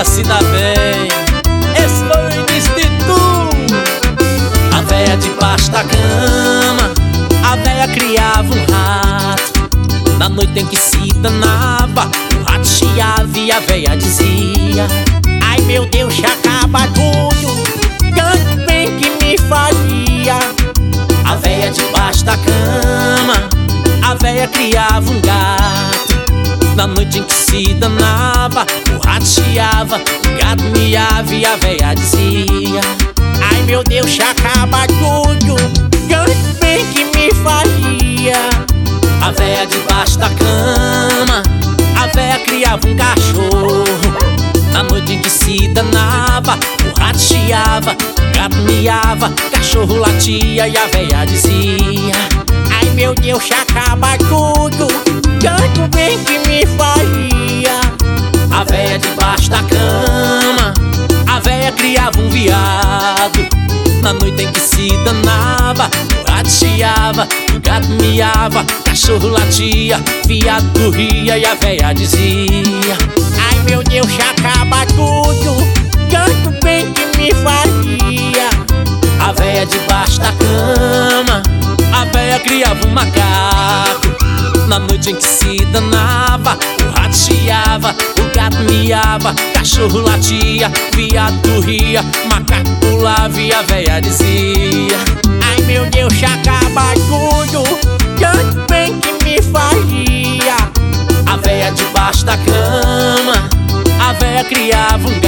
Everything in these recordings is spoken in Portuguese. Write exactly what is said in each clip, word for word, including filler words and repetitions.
véia se dá bem. Esse foi o início de tudo. A véia debaixo da cama, a véia criava um rato. Na noite em que se danava, o rato chiava e a véia dizia: ai meu Deus, já acaba tudo, tanto bem que me fazia. A véia debaixo da cama, a véia criava um gato. Na noite em que se danava, o rato chiava, o gato miava e a véia dizia: ai meu Deus, já acaba tudo, tanto bem que me fazia. A véia debaixo da cama, a véia criava um cachorro. Na noite em que se danava, o rato chiava, o gato miava, cachorro latia e a véia dizia: ai meu Deus, já acaba tudo, tanto bem que me fazia. A véia debaixo da cama, a véia criava um viado. Na noite em que se danava, o rato chiava, o gato miava, cachorro latia, viado corria e a véia dizia: ai meu Deus, já acaba tudo, tanto bem que me fazia. A véia debaixo da cama, a véia criava um macaco. Na noite em que se danava, o rato chiava, o gato miava, cachorro latia, viado corria, macaco pulava e a véia dizia: ai meu Deus, já acaba tudo, tanto bem que me fazia. A véia debaixo da cama, a véia criava um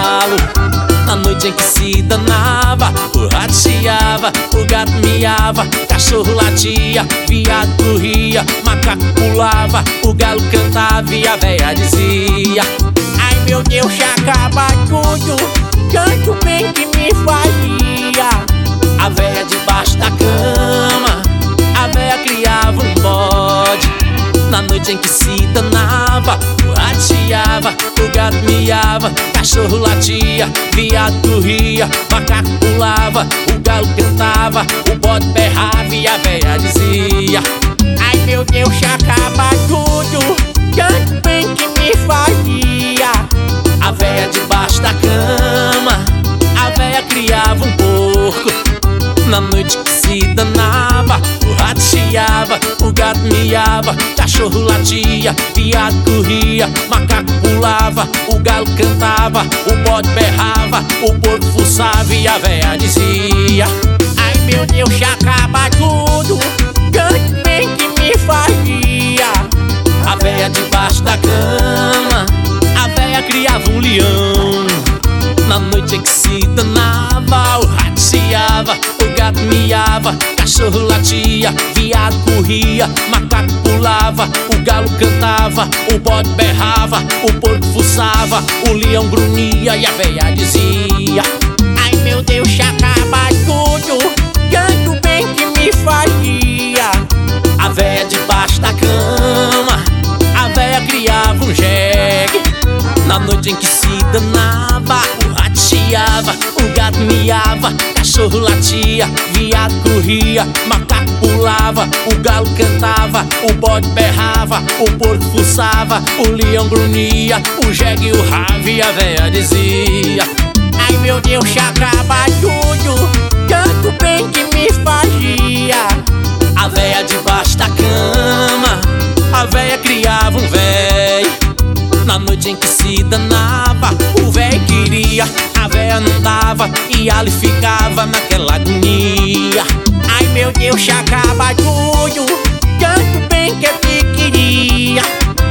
galo. Na noite em que se danava, o rato chiava, o gato miava, cachorro latia, viado corria, macaco pulava, o galo cantava e a véia dizia: ai meu Deus, já acaba tudo, tanto bem que me fazia. A véia debaixo da cama, a véia criava um bode. Na noite em que se danava, o rato chiava, o gato miava, cachorro latia, viado corria, macaco pulava, o galo cantava, o bode berrava e a véia dizia: ai meu Deus, já acaba tudo, tanto bem que me fazia. A véia debaixo da cama, a véia criava um porco. Na noite que se danava, o rato chiava, o gato miava, cachorro latia, viado corria, macaco pulava, o galo cantava, o bode berrava, o porco fuçava e a véia dizia: ai meu Deus, já acaba tudo, tanto bem que me fazia. A véia debaixo da cama, a véia criava um leão. Na noite em que se danava, o rato chiava, o gato miava, cachorro latia, viado corria, macaco pulava, o galo cantava, o bode berrava, o porco fuçava, o leão grunhia e a véia dizia: ai meu Deus, já acaba tudo, tanto bem que me fazia. A véia debaixo da cama, a véia criava um jegue. Na noite em que se danava, o rato chiava, o gato miava, cachorro latia, viado corria, macaco pulava, o galo cantava, o bode berrava, o porco fuçava, o leão grunhia, o jegue, o rave e a véia dizia: ai meu Deus, já acaba tudo, tanto bem que me fazia. A véia debaixo da cama, a véia criava um véi. Na noite em que se danava, o véi queria, a véia não dava e ali ficava naquela agonia. Ai meu Deus, já acaba tudo, tanto bem que eu te queria.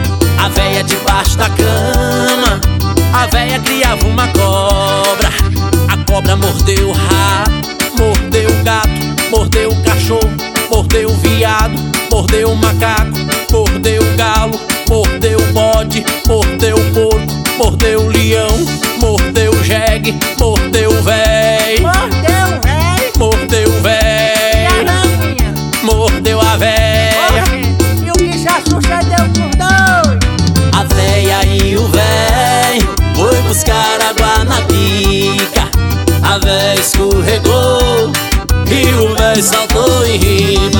A véia debaixo da cama, a véia criava uma cobra. A cobra mordeu o rato, mordeu o gato, mordeu o cachorro, mordeu o viado, mordeu o macaco, mordeu o galo, mordeu o bode, mordeu o porco, mordeu o leão, mordeu o jegue, mordeu o véi, Mordeu o véi, mordeu o e véi, a rainha, mordeu a véia. Oxe, e o que já sucedeu com dois? A véia e o véi foi buscar água na bica. A véia escorregou e o véi saltou em riba.